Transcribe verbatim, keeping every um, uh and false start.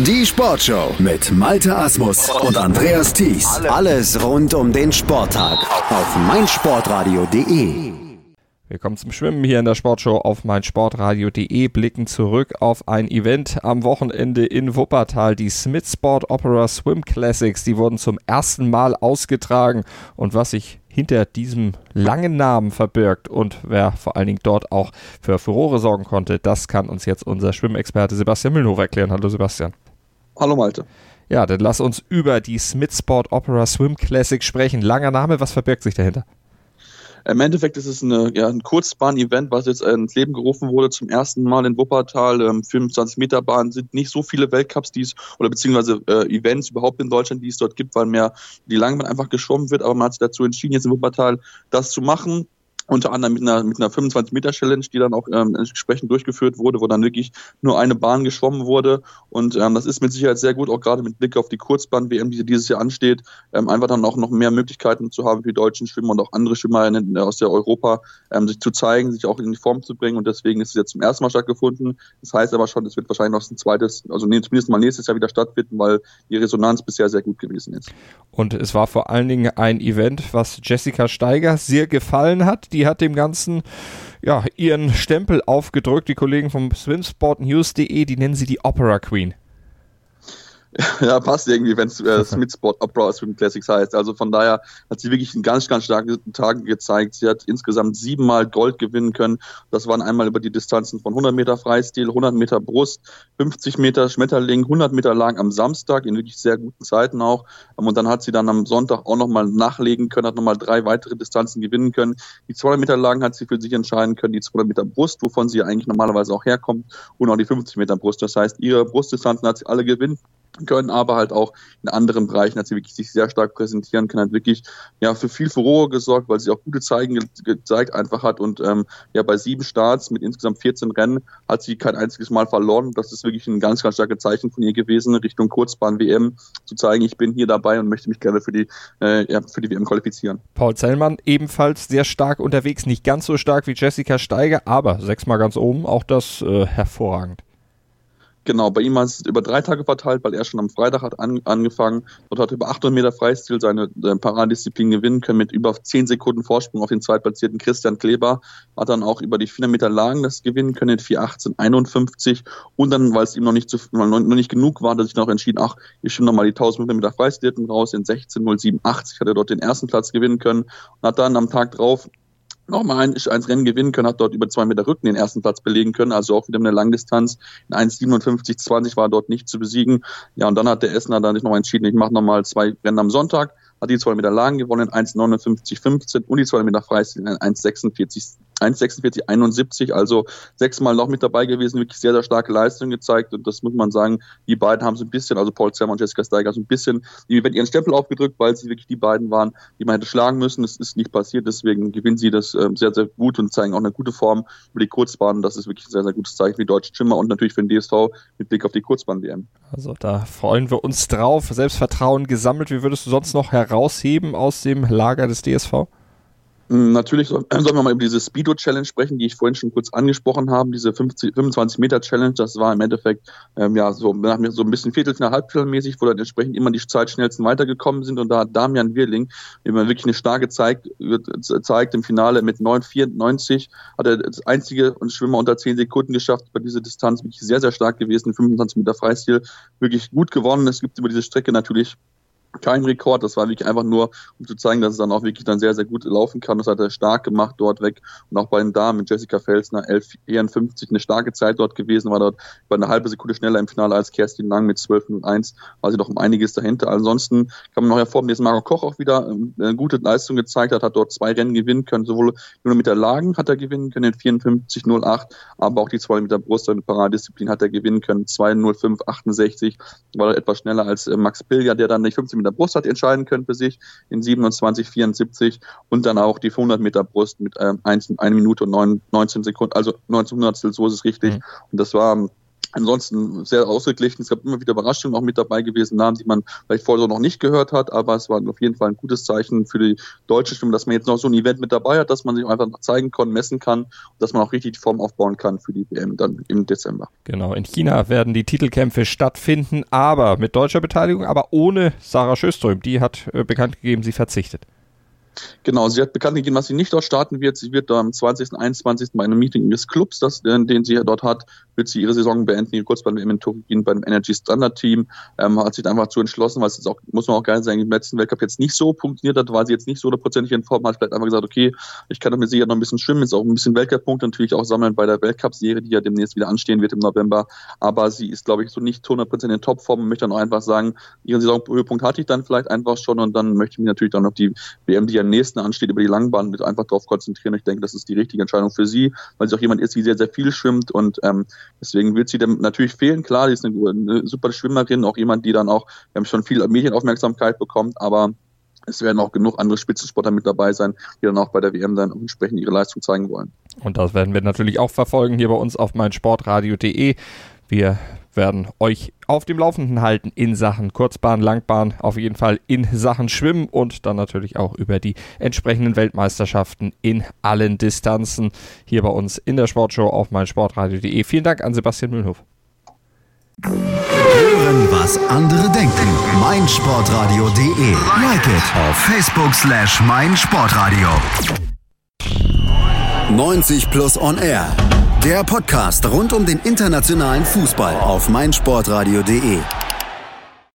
Die Sportshow mit Malte Asmus und Andreas Thies. Alles rund um den Sporttag auf meinsportradio punkt de. Willkommen zum Schwimmen hier in der Sportshow auf meinsportradio punkt de. Blicken zurück auf ein Event am Wochenende in Wuppertal. Die Smith Sport Opera Swim Classics, die wurden zum ersten Mal ausgetragen. Und was sich hinter diesem langen Namen verbirgt und wer vor allen Dingen dort auch für Furore sorgen konnte, das kann uns jetzt unser Schwimmexperte Sebastian Mühlenhofer erklären. Hallo Sebastian. Hallo Malte. Ja, dann lass uns über die Smith Sport Opera Swim Classic sprechen. Langer Name, was verbirgt sich dahinter? Im Endeffekt ist es eine, ja, ein Kurzbahn-Event, was jetzt ins Leben gerufen wurde, zum ersten Mal in Wuppertal. Ähm, fünfundzwanzig Meter Bahn sind nicht so viele Weltcups, die es, oder beziehungsweise äh, Events überhaupt in Deutschland, die es dort gibt, weil mehr die Langbahn einfach geschwommen wird. Aber man hat sich dazu entschieden, jetzt in Wuppertal das zu machen. Unter anderem mit einer, mit einer fünfundzwanzig Meter Challenge, die dann auch ähm, entsprechend durchgeführt wurde, wo dann wirklich nur eine Bahn geschwommen wurde. Und ähm, das ist mit Sicherheit sehr gut, auch gerade mit Blick auf die Kurzbahn-W M, die dieses Jahr ansteht, ähm, einfach dann auch noch mehr Möglichkeiten zu haben für die deutschen Schwimmer und auch andere Schwimmer in, aus der Europa, ähm, sich zu zeigen, sich auch in die Form zu bringen. Und deswegen ist es jetzt zum ersten Mal stattgefunden. Das heißt aber schon, es wird wahrscheinlich noch ein zweites, also nee, zumindest mal nächstes Jahr wieder stattfinden, weil die Resonanz bisher sehr gut gewesen ist. Und es war vor allen Dingen ein Event, was Jessica Steiger sehr gefallen hat. Die hat dem Ganzen ja, ihren Stempel aufgedrückt. Die Kollegen vom swimsportnews punkt de, die nennen sie die Opera Queen. Ja, passt irgendwie, wenn es äh, Smith Sport Opera Swim Classics heißt. Also von daher hat sie wirklich einen ganz, ganz starken Tag gezeigt. Sie hat insgesamt siebenmal Gold gewinnen können. Das waren einmal über die Distanzen von hundert Meter Freistil, hundert Meter Brust, fünfzig Meter Schmetterling, hundert Meter lang am Samstag in wirklich sehr guten Zeiten auch. Und dann hat sie dann am Sonntag auch nochmal nachlegen können, hat nochmal drei weitere Distanzen gewinnen können. Die zweihundert Meter lang hat sie für sich entscheiden können, die zweihundert Meter Brust, wovon sie eigentlich normalerweise auch herkommt, und auch die fünfzig Meter Brust. Das heißt, ihre Brustdistanzen hat sie alle gewinnen können, aber halt auch in anderen Bereichen hat sie wirklich sich sehr stark präsentieren können, hat wirklich ja für viel Furore gesorgt, weil sie auch gute Zeigen ge- gezeigt einfach hat und ähm, ja bei sieben Starts mit insgesamt vierzehn Rennen hat sie kein einziges Mal verloren. Das ist wirklich ein ganz, ganz starkes Zeichen von ihr gewesen, Richtung Kurzbahn-W M zu zeigen, ich bin hier dabei und möchte mich gerne für die äh, ja, für die W M qualifizieren. Paul Zellmann ebenfalls sehr stark unterwegs, nicht ganz so stark wie Jessica Steiger, aber sechsmal ganz oben, auch das äh, hervorragend. Genau, bei ihm ist es über drei Tage verteilt, weil er schon am Freitag hat an, angefangen. Dort hat er über achthundert Meter Freistil seine äh, Paradisziplin gewinnen können mit über zehn Sekunden Vorsprung auf den zweitplatzierten Christian Kleber. Hat dann auch über die vierhundert Meter Lagen das gewinnen können in vier achtzehn einundfünfzig. Und dann, weil es ihm noch nicht, zu, noch, noch nicht genug war, hat er sich noch entschieden, ach, ich schwimme nochmal die tausend Meter Freistil raus. In sechzehn null siebenundachtzig hat er dort den ersten Platz gewinnen können. Und hat dann am Tag drauf nochmal ein, eins Rennen gewinnen können, hat dort über zwei Meter Rücken den ersten Platz belegen können, also auch wieder eine Langdistanz. In eins siebenundfünfzig zwanzig war dort nicht zu besiegen. Ja, und dann hat der Essener dann sich noch entschieden, ich mache nochmal zwei Rennen am Sonntag, hat die zwei Meter Lagen gewonnen in eins neunundfünfzig fünfzehn und die zwei Meter Freistil in eins sechsundvierzig einundsiebzig, also sechsmal noch mit dabei gewesen, wirklich sehr, sehr starke Leistung gezeigt und das muss man sagen, die beiden haben so ein bisschen, also Paul Zellmann und Jessica Steiger, so ein bisschen ihren Stempel aufgedrückt, weil sie wirklich die beiden waren, die man hätte schlagen müssen. Das ist nicht passiert, deswegen gewinnen sie das äh, sehr, sehr gut und zeigen auch eine gute Form über die Kurzbahn. Das ist wirklich ein sehr, sehr gutes Zeichen für die deutschen Schwimmer und natürlich für den D S V mit Blick auf die Kurzbahn-W M. Also da freuen wir uns drauf. Selbstvertrauen gesammelt. Wie würdest du sonst noch herausheben aus dem Lager des D S V? Natürlich sollen wir mal über diese Speedo-Challenge sprechen, die ich vorhin schon kurz angesprochen habe, diese fünfundzwanzig Meter Challenge, das war im Endeffekt ähm, ja so, nach mir so ein bisschen Viertelfinale, Halbfinale-mäßig, wo dann entsprechend immer die Zeitschnellsten weitergekommen sind und da hat Damian Wirling immer wirklich eine starke Zeit gezeigt im Finale mit neun vierundneunzig, hat er das einzige Schwimmer unter zehn Sekunden geschafft bei dieser Distanz, wirklich sehr, sehr stark gewesen, fünfundzwanzig Meter Freistil, wirklich gut gewonnen. Es gibt über diese Strecke natürlich kein Rekord, das war wirklich einfach nur, um zu zeigen, dass es dann auch wirklich dann sehr, sehr gut laufen kann. Das hat er stark gemacht dort weg. Und auch bei den Damen mit Jessica Felsner, elf vierundfünfzig, eine starke Zeit dort gewesen, war dort über eine halbe Sekunde schneller im Finale als Kerstin Lang mit zwölf null eins, war sie doch um einiges dahinter. Ansonsten kann man noch hervorheben, dass Marco Koch auch wieder eine gute Leistung gezeigt hat, hat dort zwei Rennen gewinnen können, sowohl nur mit der Lagen hat er gewinnen können in vierundfünfzig null acht, aber auch die zwei mit der Brust und Paradisziplin hat er gewinnen können, zwei null fünf achtundsechzig, war etwas schneller als Max Pilja, der dann nicht fünfzehn mit der Brust hat entscheiden können für sich in siebenundzwanzig vierundsiebzig und dann auch die hundert Meter Brust mit ähm, eine Minute und neunzehn Sekunden, also neunzehn Hundertstel, so ist es richtig. Mhm. Und das war Ansonsten sehr ausgeglichen. Es gab immer wieder Überraschungen auch mit dabei gewesen, Namen, die man vielleicht vorher so noch nicht gehört hat, aber es war auf jeden Fall ein gutes Zeichen für die deutsche Schwimmer, dass man jetzt noch so ein Event mit dabei hat, dass man sich einfach noch zeigen kann, messen kann und dass man auch richtig die Form aufbauen kann für die W M dann im Dezember. Genau, in China werden die Titelkämpfe stattfinden, aber mit deutscher Beteiligung, aber ohne Sarah Sjöström. Die hat äh, bekannt gegeben, sie verzichtet. Genau, sie hat bekannt gegeben, dass sie nicht dort starten wird. Sie wird am zwanzigsten, einundzwanzigsten bei einem Meeting des Clubs, das, den sie dort hat, wird sie ihre Saison beenden, ihre Kurzbahn-W M in Turin beim Energy Standard Team. Ähm, hat sich einfach zu entschlossen, weil es jetzt auch, muss man auch geil sagen, im letzten Weltcup jetzt nicht so funktioniert hat, weil sie jetzt nicht so hundertprozentig in Form hat, vielleicht einfach gesagt, okay, ich kann mit Sicherheit noch ein bisschen schwimmen, jetzt auch ein bisschen Weltcup-Punkte natürlich auch sammeln bei der Weltcup-Serie, die ja demnächst wieder anstehen wird im November. Aber sie ist, glaube ich, so nicht hundertprozentig in Topform und möchte dann auch einfach sagen, ihren Saisonhöhepunkt hatte ich dann vielleicht einfach schon und dann möchte ich mich natürlich dann auf die W M, die ja am nächsten ansteht, über die Langbahn mit einfach darauf konzentrieren. Ich denke, das ist die richtige Entscheidung für sie, weil sie auch jemand ist, die sehr, sehr viel schwimmt und ähm, deswegen wird sie dann natürlich fehlen. Klar, die ist eine, eine super Schwimmerin, auch jemand, die dann auch, wir haben schon viel Medienaufmerksamkeit bekommt, aber es werden auch genug andere Spitzensportler mit dabei sein, die dann auch bei der W M dann entsprechend ihre Leistung zeigen wollen. Und das werden wir natürlich auch verfolgen hier bei uns auf meinsportradio punkt de. Wir werden euch auf dem Laufenden halten in Sachen Kurzbahn, Langbahn, auf jeden Fall in Sachen Schwimmen und dann natürlich auch über die entsprechenden Weltmeisterschaften in allen Distanzen hier bei uns in der Sportshow auf meinsportradio punkt de. Vielen Dank an Sebastian Mühlenhof. Hören, was andere denken. meinsportradio punkt de. Like it auf Facebook slash meinsportradio. neunzig plus on air. Der Podcast rund um den internationalen Fußball auf meinsportradio punkt de.